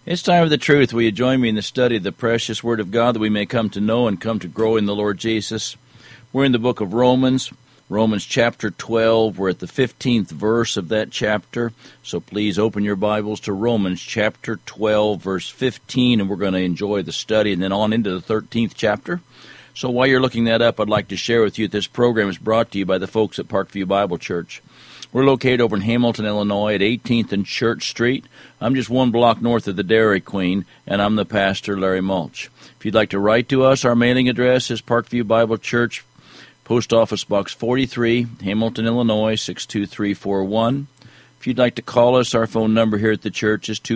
It's time for the truth. Will you join me in the study of the precious Word of God that we may come to know and come to grow in the Lord Jesus? We're in the book of Romans, Romans chapter 12. We're at the 15th verse of that chapter. So please open your Bibles to Romans chapter 12, verse 15, and we're going to enjoy the study and then on into the 13th chapter. So while you're looking that up, I'd like to share with you that this program is brought to you by the folks at Parkview Bible Church. We're located over in Hamilton, Illinois at 18th and Church Street. I'm just one block north of the Dairy Queen, and I'm the pastor, Larry Mulch. If you'd like to write to us, our mailing address is Parkview Bible Church, Post Office Box 43, Hamilton, Illinois, 62341. If you'd like to call us, our phone number here at the church is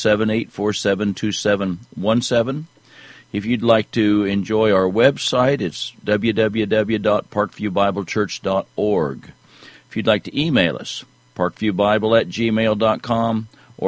217-847-2717. If you'd like to enjoy our website, it's www.parkviewbiblechurch.org. If you'd like to email us, parkviewbible@gmail.com or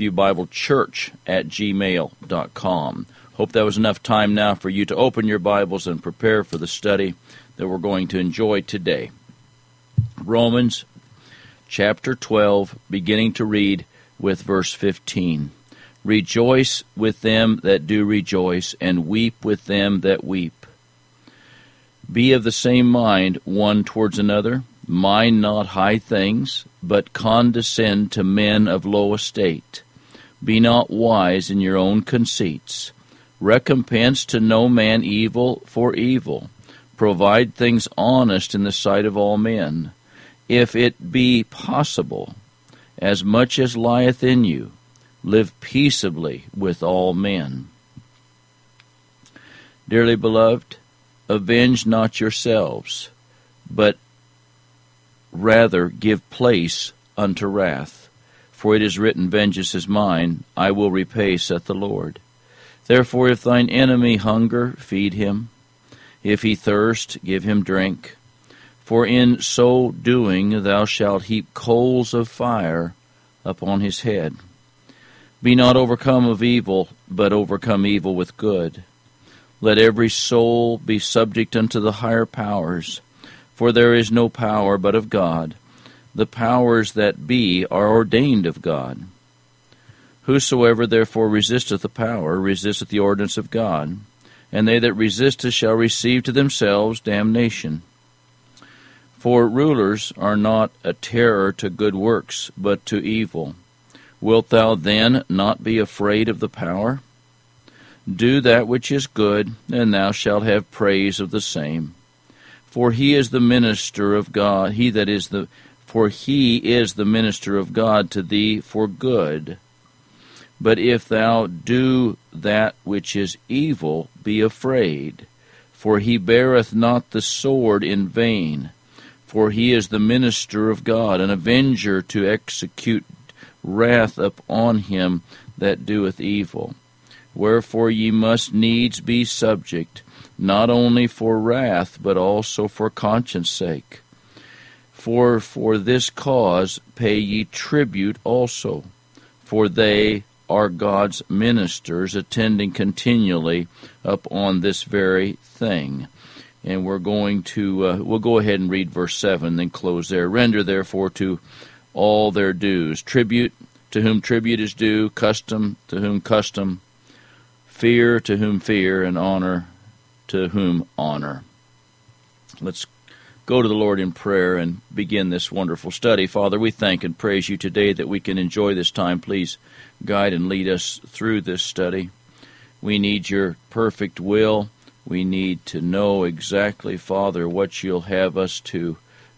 parkviewbiblechurch@gmail.com. Hope that was enough time now for you to open your Bibles and prepare for the study that we're going to enjoy today. Romans chapter 12, beginning to read with verse 15. Rejoice with them that do rejoice, and weep with them that weep. Be of the same mind one towards another. Mind not high things, but condescend to men of low estate. Be not wise in your own conceits. Recompense to no man evil for evil. Provide things honest in the sight of all men. If it be possible, as much as lieth in you, live peaceably with all men. Dearly beloved, avenge not yourselves, but rather give place unto wrath. For it is written, Vengeance is mine, I will repay, saith the Lord. Therefore if thine enemy hunger, feed him. If he thirst, give him drink. For in so doing thou shalt heap coals of fire upon his head. Be not overcome of evil, but overcome evil with good. Let every soul be subject unto the higher powers, for there is no power but of God. The powers that be are ordained of God. Whosoever therefore resisteth the power, resisteth the ordinance of God, and they that resist us shall receive to themselves damnation. For rulers are not a terror to good works, but to evil. Wilt thou then not be afraid of the power? Do that which is good, and thou shalt have praise of the same. For he is the minister of God, for he is the minister of God to thee for good. But if thou do that which is evil, be afraid, for he beareth not the sword in vain. For he is the minister of God, an avenger to execute wrath upon him that doeth evil. Wherefore ye must needs be subject, not only for wrath, but also for conscience sake. For this cause pay ye tribute also, for they are God's ministers, attending continually upon this very thing. And we're going to, we'll go ahead and read verse 7, then close there. Render therefore to all their dues. Tribute, to whom tribute is due. Custom, to whom custom. Fear, to whom fear. And honor, to whom honor. Let's go to the Lord in prayer and begin this wonderful study. Father, we thank and praise you today that we can enjoy this time. Please guide and lead us through this study. We need your perfect will. We need to know exactly, Father, what you'll have us to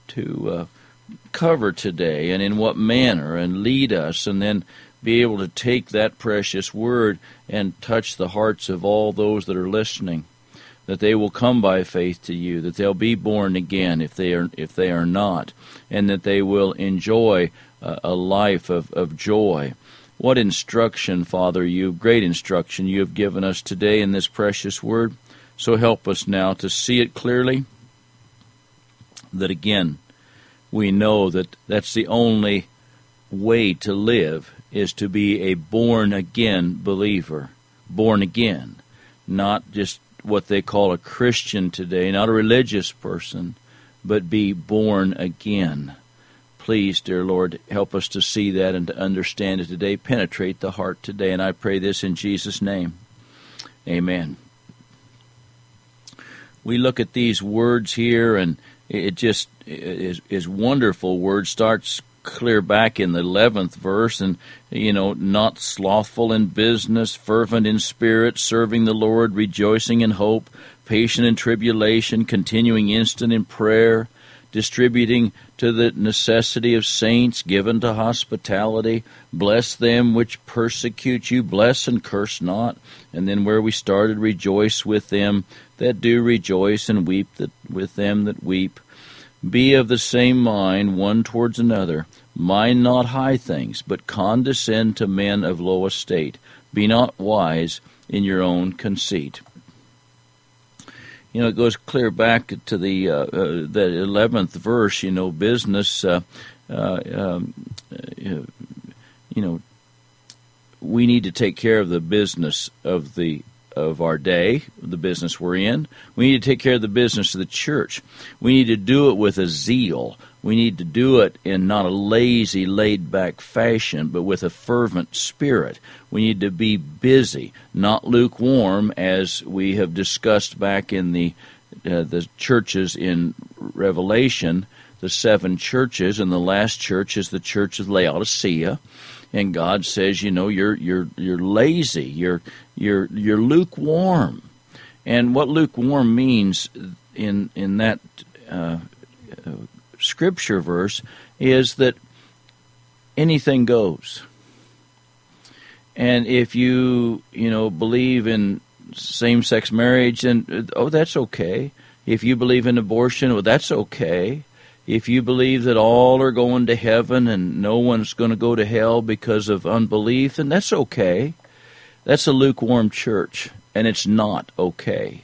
cover today and in what manner, and lead us, and then be able to take that precious word and touch the hearts of all those that are listening, that they will come by faith to you, that they'll be born again if they are not, and that they will enjoy a life of joy. What instruction, Father, great instruction you have given us today in this precious word. So help us now to see it clearly, that again, we know that that's the only way to live, is to be a born-again believer. Born again, not just what they call a Christian today, not a religious person, but be born again. Please, dear Lord, help us to see that and to understand it today. Penetrate the heart today. And I pray this in Jesus' name. Amen. We look at these words here, and it just is wonderful. Word starts clear back in the 11th verse, and, not slothful in business, fervent in spirit, serving the Lord, rejoicing in hope, patient in tribulation, continuing instant in prayer, distributing to the necessity of saints, given to hospitality. Bless them which persecute you, bless and curse not. And then where we started, rejoice with them that do rejoice, and weep with them that weep. Be of the same mind one towards another. Mind not high things, but condescend to men of low estate. Be not wise in your own conceit. It goes clear back to the 11th verse. Business. We need to take care of the business of our day, the business we're in. We need to take care of the business of the church. We need to do it with a zeal. We need to do it in not a lazy, laid-back fashion, but with a fervent spirit. We need to be busy, not lukewarm, as we have discussed back in the churches in Revelation, the 7 churches, and the last church is the church of Laodicea. And God says, you're lazy, you're lukewarm. And what lukewarm means in that scripture verse is that anything goes. And if you believe in same-sex marriage, then that's okay. If you believe in abortion, that's okay. If you believe that all are going to heaven and no one's going to go to hell because of unbelief, then that's okay. That's a lukewarm church, and it's not okay.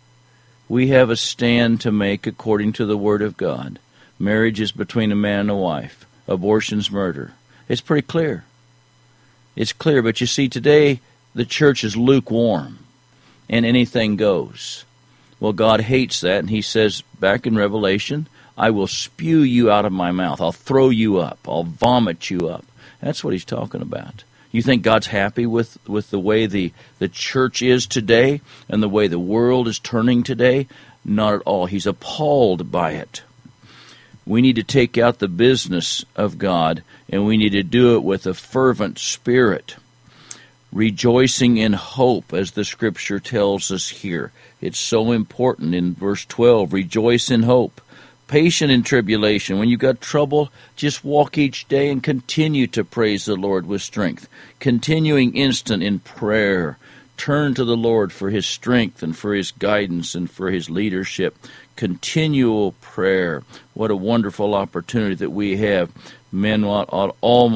We have a stand to make according to the Word of God. Marriage is between a man and a wife. Abortion's murder. It's pretty clear. It's clear, but you see, today the church is lukewarm, and anything goes. Well, God hates that, and He says back in Revelation, I will spew you out of my mouth. I'll throw you up. I'll vomit you up. That's what He's talking about. You think God's happy with the way the church is today and the way the world is turning today? Not at all. He's appalled by it. We need to take out the business of God, and we need to do it with a fervent spirit, rejoicing in hope, as the Scripture tells us here. It's so important in verse 12, rejoice in hope. Patient in tribulation. When you've got trouble, just walk each day and continue to praise the Lord with strength. Continuing instant in prayer. Turn to the Lord for His strength and for His guidance and for His leadership. Continual prayer. What a wonderful opportunity that we have. Men ought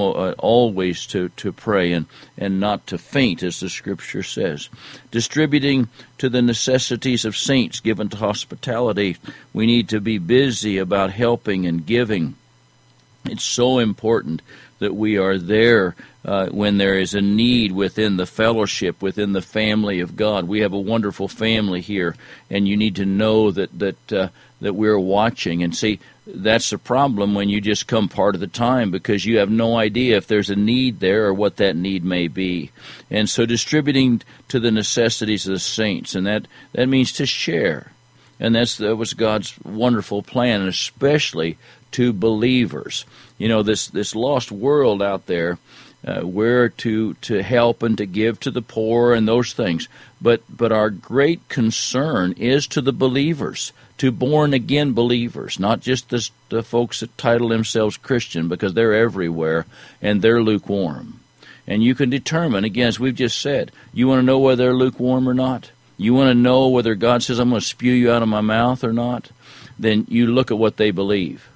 always to pray and not to faint, as the Scripture says. Distributing to the necessities of saints, given to hospitality. We need to be busy about helping and giving. It's so important that we are there when there is a need within the fellowship, within the family of God. We have a wonderful family here, and you need to know that we're watching. And see, that's the problem when you just come part of the time, because you have no idea if there's a need there or what that need may be. And so distributing to the necessities of the saints, and that means to share. And that was God's wonderful plan, and especially to believers. This lost world out there, we're to help and to give to the poor and those things. But our great concern is to the believers, to born-again believers, not just the folks that title themselves Christian, because they're everywhere and they're lukewarm. And you can determine, again, as we've just said, you want to know whether they're lukewarm or not? You want to know whether God says, I'm going to spew you out of my mouth or not? Then you look at what they believe.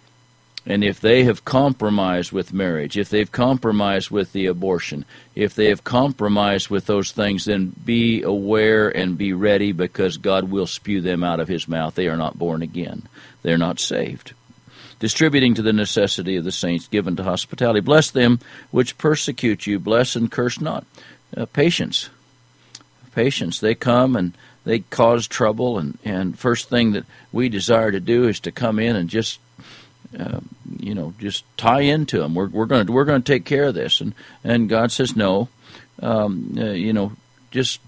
And if they have compromised with marriage, if they've compromised with the abortion, if they have compromised with those things, then be aware and be ready, because God will spew them out of His mouth. They are not born again. They're not saved. Distributing to the necessity of the saints, given to hospitality. Bless them which persecute you. Bless and curse not. Patience. Patience. They come and they cause trouble, and first thing that we desire to do is to come in and just just tie into them. We're going to take care of this, and God says no. Just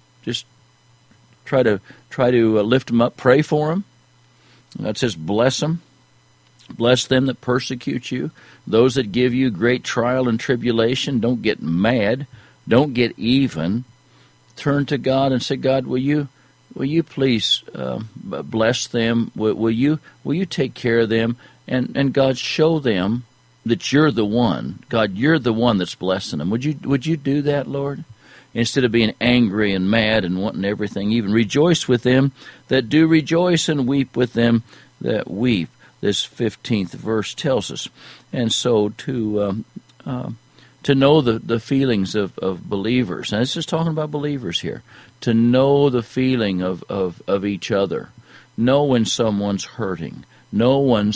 try to lift them up, pray for them. God says bless them. Bless them that persecute you, those that give you great trial and tribulation. Don't get mad. Don't get even. Turn to God and say, God, will you please bless them? Will you take care of them? And God, show them that you're the one. God, you're the one that's blessing them. Would you do that, Lord? Instead of being angry and mad and wanting everything, even rejoice with them that do rejoice and weep with them that weep. This 15th verse tells us. And so to know the feelings of believers, and this is talking about believers here, to know the feeling of each other, know when someone's hurting, know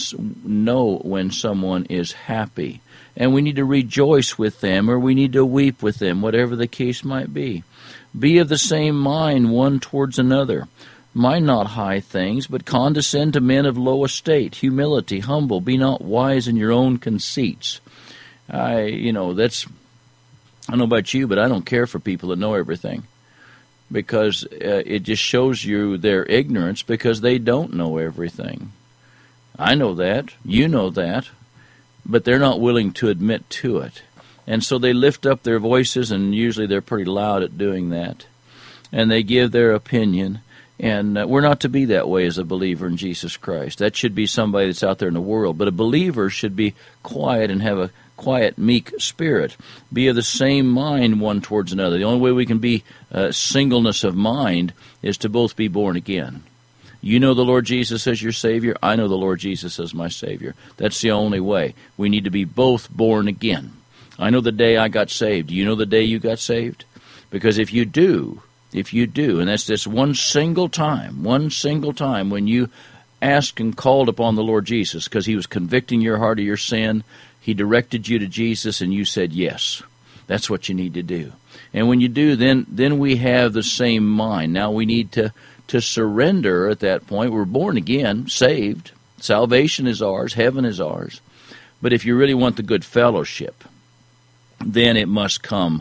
when someone is happy, and we need to rejoice with them or we need to weep with them, whatever the case might be. Be of the same mind one towards another. Mind not high things, but condescend to men of low estate, humility, humble. Be not wise in your own conceits. I don't know about you, but I don't care for people that know everything, because it just shows you their ignorance, because they don't know everything. I know that, you know that, but they're not willing to admit to it. And so they lift up their voices, and usually they're pretty loud at doing that, and they give their opinion. And we're not to be that way as a believer in Jesus Christ. That should be somebody that's out there in the world. But a believer should be quiet and have a quiet, meek spirit. Be of the same mind one towards another. The only way we can be singleness of mind is to both be born again. You know the Lord Jesus as your Savior. I know the Lord Jesus as my Savior. That's the only way. We need to be both born again. I know the day I got saved. Do you know the day you got saved? Because if you do, and that's just one single time when you asked and called upon the Lord Jesus because he was convicting your heart of your sin, he directed you to Jesus and you said yes. That's what you need to do. And when you do, then we have the same mind. Now we need to surrender at that point. We're born again, saved. Salvation is ours. Heaven is ours. But if you really want the good fellowship, then it must come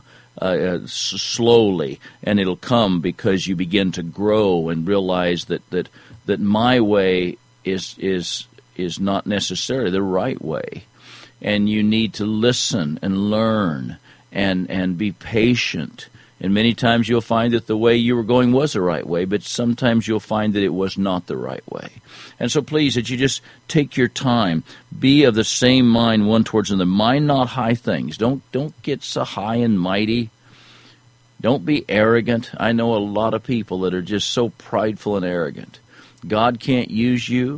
slowly, and it'll come because you begin to grow and realize that my way is not necessarily the right way, and you need to listen and learn and be patient. And many times you'll find that the way you were going was the right way, but sometimes you'll find that it was not the right way. And so please, that you just take your time, be of the same mind one towards another. Mind not high things. Don't get so high and mighty. Don't be arrogant. I know a lot of people that are just so prideful and arrogant. God can't use you.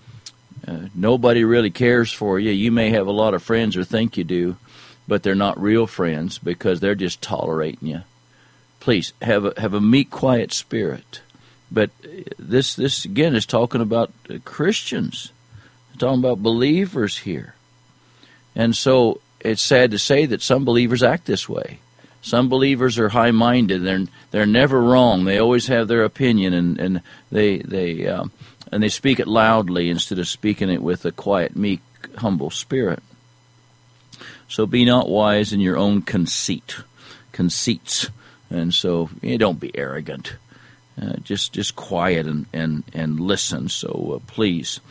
Nobody really cares for you. You may have a lot of friends or think you do, but they're not real friends because they're just tolerating you. Please, have a meek, quiet spirit. But this again is talking about Christians. It's talking about believers here. And so it's sad to say that some believers act this way. Some believers are high-minded. They're never wrong. They always have their opinion, and they speak it loudly instead of speaking it with a quiet, meek, humble spirit. So be not wise in your own conceits. And so don't be arrogant. Just quiet and listen. So please,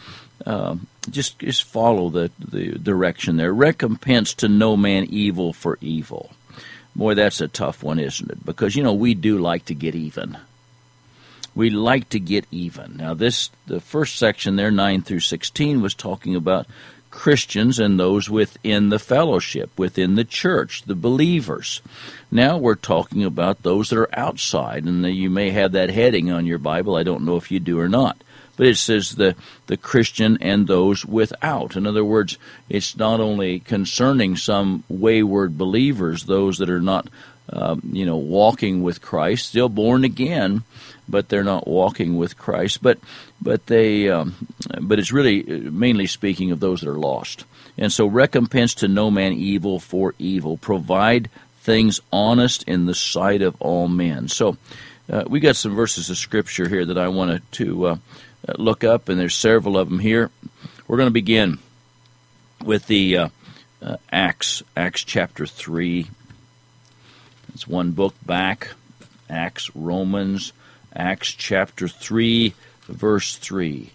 just follow the direction there. Recompense to no man evil for evil. Boy, that's a tough one, isn't it? Because we do like to get even. We like to get even. Now, the first section there, 9 through 16, was talking about Christians and those within the fellowship, within the church, the believers. Now we're talking about those that are outside, and you may have that heading on your Bible. I don't know if you do or not. But it says the Christian and those without. In other words, it's not only concerning some wayward believers, those that are not walking with Christ, still born again, but they're not walking with Christ. But it's really mainly speaking of those that are lost. And so recompense to no man evil for evil. Provide things honest in the sight of all men. So we got some verses of Scripture here that I wanted to look up, and there's several of them here. We're going to begin with the Acts chapter 3. It's one book back. Acts, Romans, Acts chapter 3, verse 3.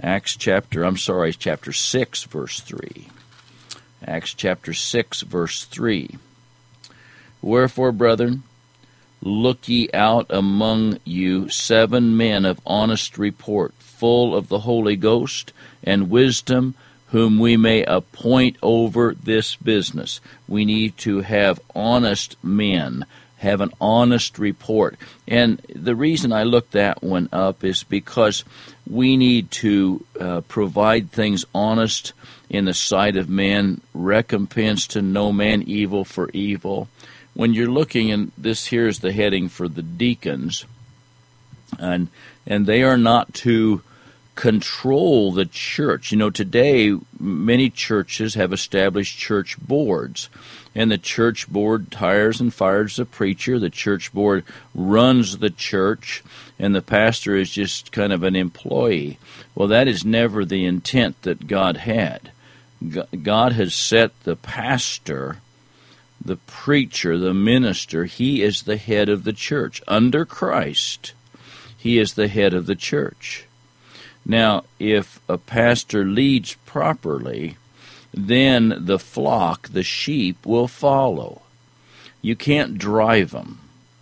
Chapter 6, verse 3. Acts chapter 6, verse 3. Wherefore, brethren, look ye out among you 7 men of honest report, full of the Holy Ghost and wisdom, whom we may appoint over this business. We need to have honest men, have an honest report. And the reason I looked that one up is because we need to provide things honest in the sight of men, recompense to no man evil for evil. When you're looking, and this here is the heading for the deacons, and they are not to control the church. You know, today many churches have established church boards, and the church board hires and fires the preacher. The church board runs the church, and the pastor is just kind of an employee. Well, that is never the intent that God had. God has set the pastor, the preacher, the minister. He is the head of the church. Under Christ, he is the head of the church. Now, if a pastor leads properly, then the flock, the sheep, will follow. You can't drive them,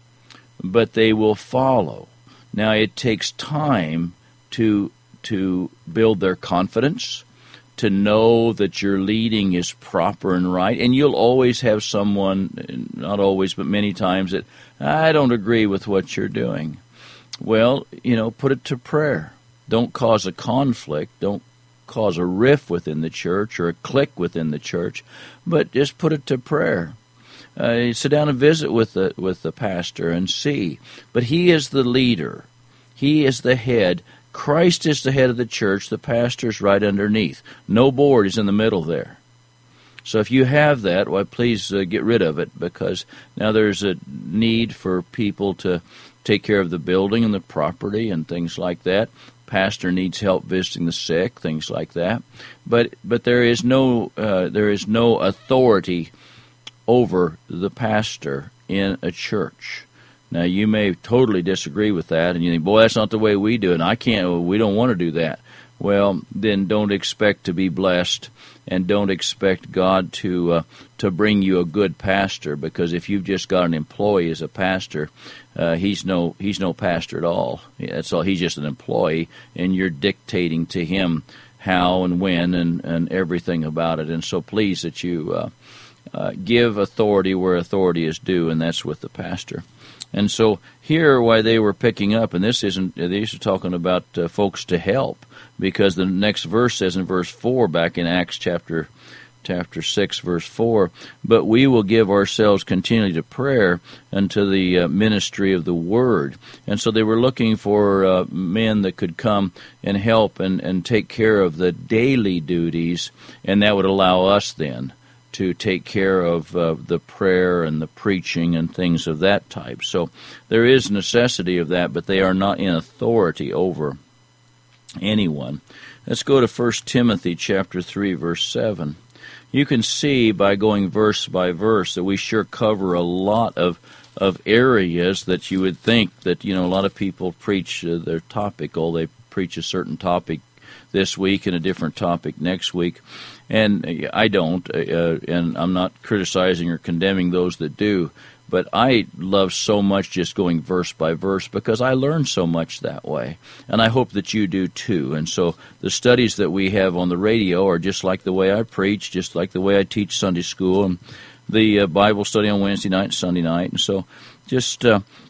but they will follow. Now, it takes time to build their confidence, to know that your leading is proper and right, and you'll always have someone, not always, but many times, that, I don't agree with what you're doing. Well, put it to prayer. Don't cause a conflict. Don't cause a rift within the church or a clique within the church, but just put it to prayer. Sit down and visit with the pastor and see. But he is the leader. He is the head. Christ is the head of the church. The pastor's right underneath. No board is in the middle there. So if you have that, why, please get rid of it, because now there's a need for people to take care of the building and the property and things like that. Pastor needs help visiting the sick, things like that. But there is no authority over the pastor in a church. Now, you may totally disagree with that, and you think, boy, that's not the way we do it, and we don't want to do that. Well, then don't expect to be blessed, and don't expect God to bring you a good pastor, because if you've just got an employee as a pastor, he's no pastor at all. That's all. He's just an employee, and you're dictating to him how and when and everything about it. And so please that you give authority where authority is due, and that's with the pastor. And so here, why they were picking up, and these are talking about folks to help, because the next verse says in verse 4, back in Acts chapter 6, verse 4, but we will give ourselves continually to prayer unto the ministry of the word. And so they were looking for men that could come and help and take care of the daily duties, and that would allow us then to take care of the prayer and the preaching and things of that type. So there is necessity of that, but they are not in authority over anyone. Let's go to 1 Timothy chapter 3, verse 7. You can see by going verse by verse that we sure cover a lot of areas that you would think that, a lot of people preach their topical. They preach a certain topic this week and a different topic next week. And I don't, and I'm not criticizing or condemning those that do, but I love so much just going verse by verse because I learn so much that way, and I hope that you do too. And so the studies that we have on the radio are just like the way I preach, just like the way I teach Sunday school, and the Bible study on Wednesday night and Sunday night. And so just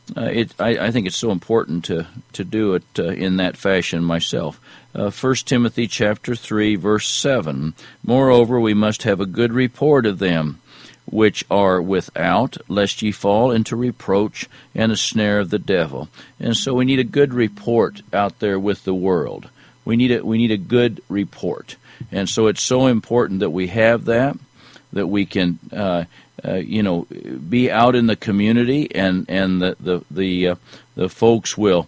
I think it's so important to do it in that fashion myself. 1 Timothy chapter 3, verse 7, moreover, we must have a good report of them which are without, lest ye fall into reproach and a snare of the devil. And so we need a good report out there with the world. We need a good report. And so it's so important that we have that we can be out in the community, and the folks will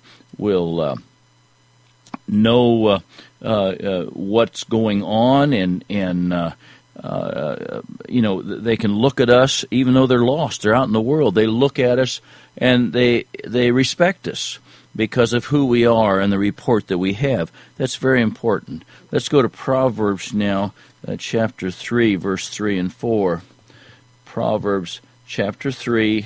know what's going on, and they can look at us even though they're lost. They're out in the world. They look at us and they respect us because of who we are and the report that we have. That's very important. Let's go to Proverbs now, chapter 3, verse 3 and 4. Proverbs chapter 3.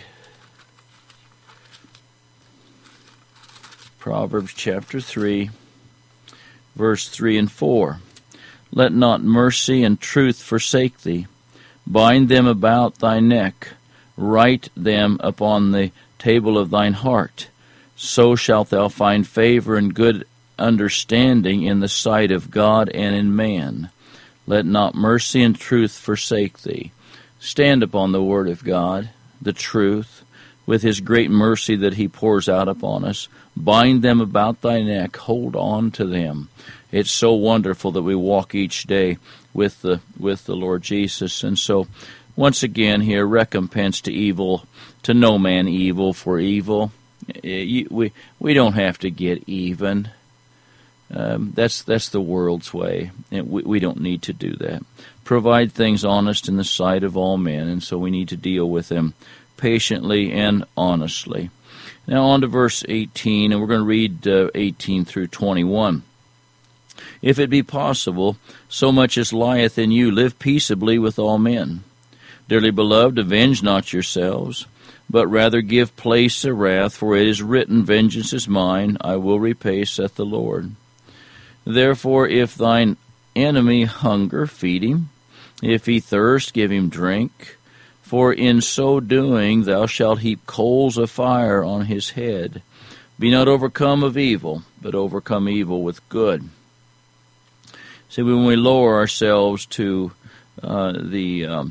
Proverbs chapter 3, verse 3 and 4. Let not mercy and truth forsake thee. Bind them about thy neck. Write them upon the table of thine heart. So shalt thou find favor and good understanding in the sight of God and in man. Let not mercy and truth forsake thee. Stand upon the word of God, the truth, with his great mercy that he pours out upon us. Bind them about thy neck. Hold on to them. It's so wonderful that we walk each day with the Lord Jesus. And so, once again here, recompense to evil, to no man evil for evil. We don't have to get even. That's the world's way, and we don't need to do that. Provide things honest in the sight of all men, and so we need to deal with them patiently and honestly. Now on to verse 18, and we're going to read 18 through 21. If it be possible, so much as lieth in you, live peaceably with all men. Dearly beloved, avenge not yourselves, but rather give place to wrath, for it is written, Vengeance is mine, I will repay, saith the Lord. Therefore, if thine enemy hunger, feed him. If he thirst, give him drink. For in so doing thou shalt heap coals of fire on his head. Be not overcome of evil, but overcome evil with good. See, when we lower ourselves to the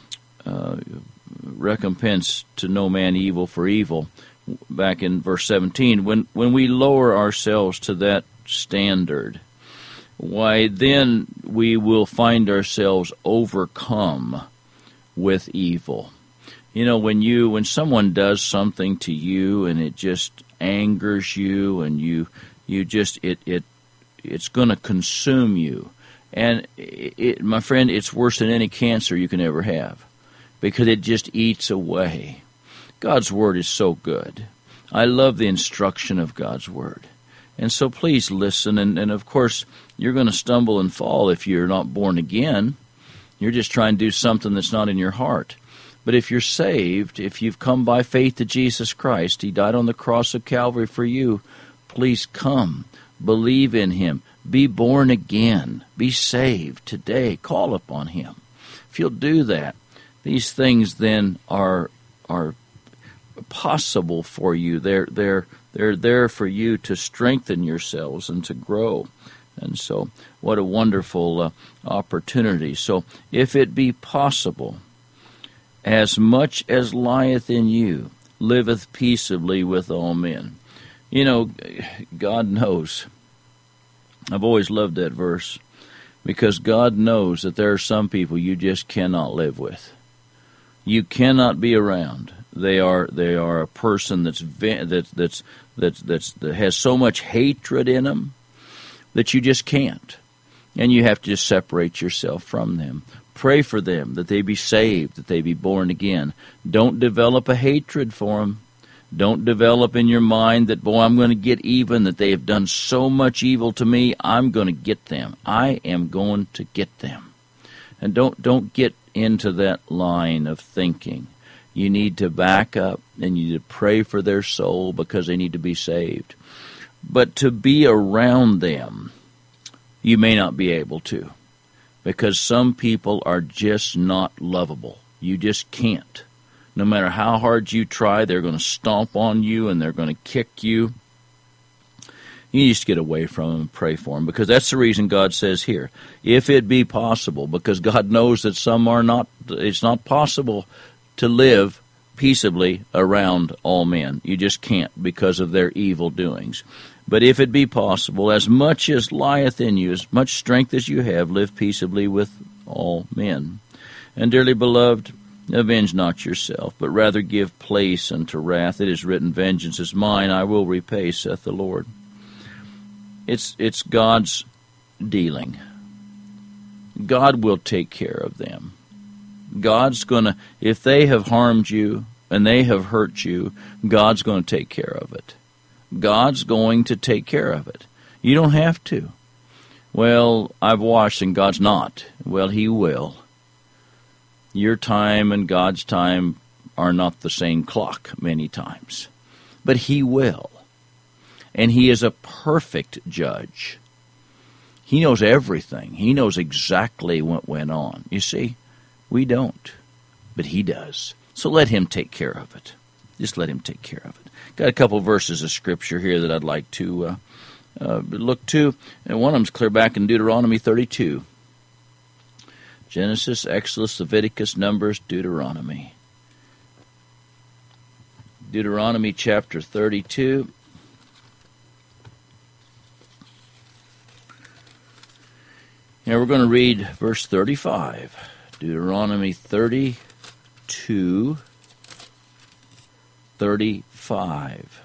recompense to no man evil for evil, back in verse 17, when we lower ourselves to that standard, why then we will find ourselves overcome with evil. You know, when someone does something to you and it just angers you and you just it's going to consume you, and my friend, it's worse than any cancer you can ever have, because it just eats away. God's Word is so good. I love the instruction of God's Word. And so please listen, and of course, you're going to stumble and fall if you're not born again. You're just trying to do something that's not in your heart. But if you're saved, if you've come by faith to Jesus Christ, He died on the cross of Calvary for you, please come. Believe in Him. Be born again. Be saved today. Call upon Him. If you'll do that, these things then are possible for you. They're there for you to strengthen yourselves and to grow. And so, what a wonderful opportunity. So, if it be possible, as much as lieth in you, liveth peaceably with all men. You know, God knows. I've always loved that verse, because God knows that there are some people you just cannot live with. You cannot be around. They are a person that has so much hatred in them that you just can't, and you have to just separate yourself from them. Pray for them that they be saved, that they be born again. Don't develop a hatred for them. Don't develop in your mind that, boy, I'm going to get even, that they have done so much evil to me, I'm going to get them. I am going to get them. And don't get into that line of thinking. You need to back up and you need to pray for their soul because they need to be saved. But to be around them, you may not be able to, because some people are just not lovable. You just can't. No matter how hard you try, they're going to stomp on you and they're going to kick you. You just get away from them and pray for them, because that's the reason God says here, if it be possible, because God knows that some are not, it's not possible to live peaceably around all men. You just can't because of their evil doings. But if it be possible, as much as lieth in you, as much strength as you have, live peaceably with all men. And dearly beloved, avenge not yourself, but rather give place unto wrath. It is written, Vengeance is mine, I will repay, saith the Lord. It's God's dealing. God will take care of them. God's going to, if they have harmed you and they have hurt you, God's going to take care of it. God's going to take care of it. You don't have to. Well, I've watched and God's not. Well, He will. Your time and God's time are not the same clock many times. But He will. And He is a perfect judge. He knows everything. He knows exactly what went on. You see, we don't, but He does. So let Him take care of it. Just let Him take care of it. Got a couple verses of Scripture here that I'd like to look to. And one of them's clear back in Deuteronomy 32. Genesis, Exodus, Leviticus, Numbers, Deuteronomy. Deuteronomy chapter 32. Now we're going to read verse 35. Deuteronomy 32, 35.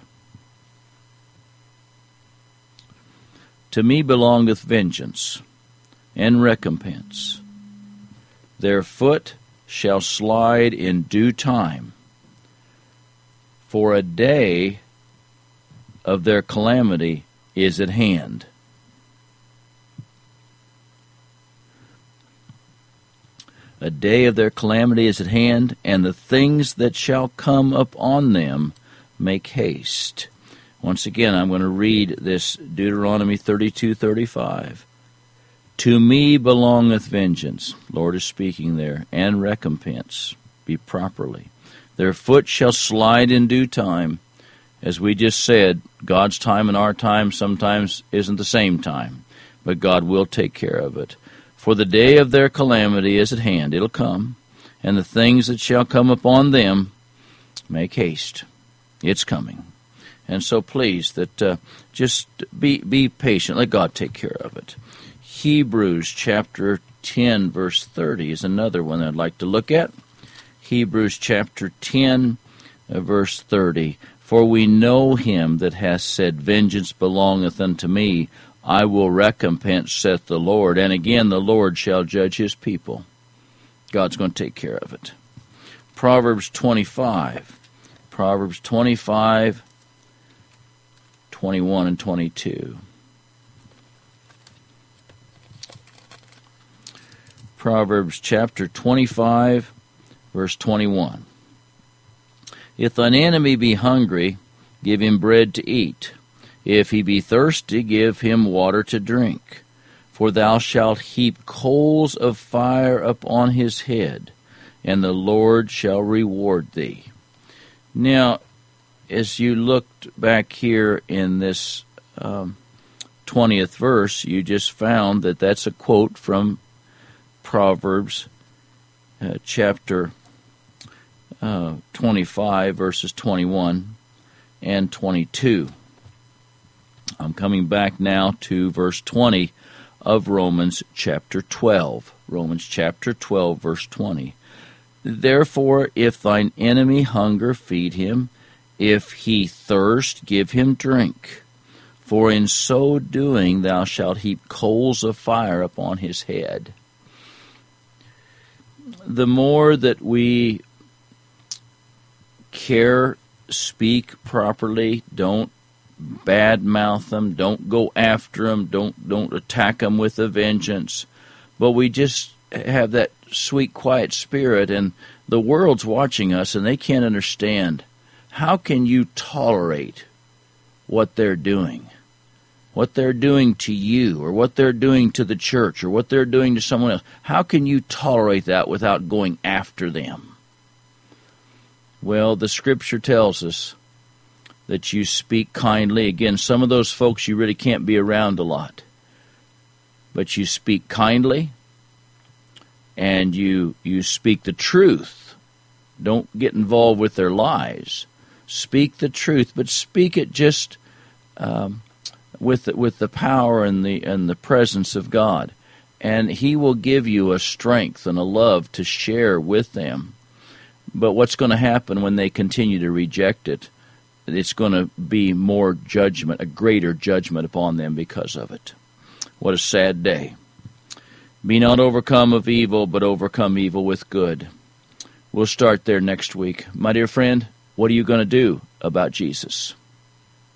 To me belongeth vengeance and recompense. Their foot shall slide in due time. For a day of their calamity is at hand. A day of their calamity is at hand, and the things that shall come upon them make haste. Once again, I'm going to read this Deuteronomy 32:35. To me belongeth vengeance, Lord is speaking there, and recompense, be properly. Their foot shall slide in due time. As we just said, God's time and our time sometimes isn't the same time, but God will take care of it. For the day of their calamity is at hand, it'll come, and the things that shall come upon them, make haste. It's coming. And so please, that just be patient. Let God take care of it. Hebrews chapter 10, verse 30 is another one I'd like to look at. Hebrews chapter 10, verse 30. For we know him that hath said, Vengeance belongeth unto me, I will recompense, saith the Lord. And again, the Lord shall judge his people. God's going to take care of it. Proverbs 25. Proverbs 25, 21 and 22. Proverbs chapter 25, verse 21. If thine enemy be hungry, give him bread to eat. If he be thirsty, give him water to drink. For thou shalt heap coals of fire upon his head, and the Lord shall reward thee. Now, as you looked back here in this 20th verse, you just found that that's a quote from Proverbs chapter 25, verses 21 and 22. I'm coming back now to verse 20 of Romans chapter 12. Romans chapter 12, verse 20. Therefore, if thine enemy hunger, feed him. If he thirst, give him drink. For in so doing thou shalt heap coals of fire upon his head. The more that we care, speak properly, don't badmouth them, don't go after them, don't attack them with a vengeance, but we just have that sweet, quiet spirit, and the world's watching us, and they can't understand. How can you tolerate what they're doing? What they're doing to you, or what they're doing to the church, or what they're doing to someone else? How can you tolerate that without going after them? Well, the Scripture tells us that you speak kindly. Again, some of those folks you really can't be around a lot. But you speak kindly, and you speak the truth. Don't get involved with their lies. Speak the truth, but speak it just with the power and the presence of God. And He will give you a strength and a love to share with them. But what's going to happen when they continue to reject it? It's going to be more judgment, a greater judgment upon them because of it. What a sad day. Be not overcome of evil, but overcome evil with good. We'll start there next week. My dear friend, what are you going to do about Jesus?